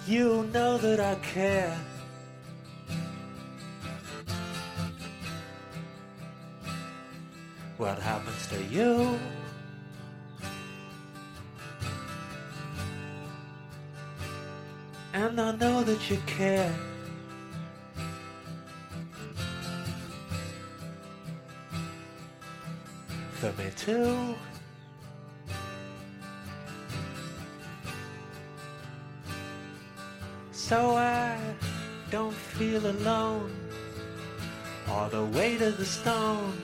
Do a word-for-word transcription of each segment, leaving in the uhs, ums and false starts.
You know that I care. What happens to you? And I know that you care. For me too. So I don't feel alone, or the weight of the stone.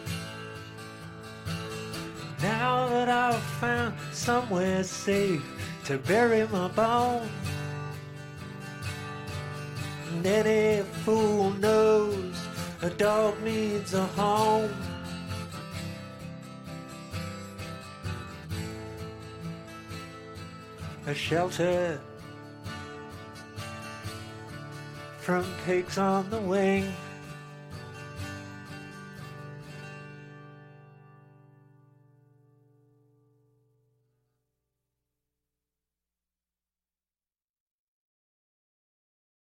Now that I've found somewhere safe to bury my bone. And any fool knows a dog needs a home. A shelter from pigs on the wing.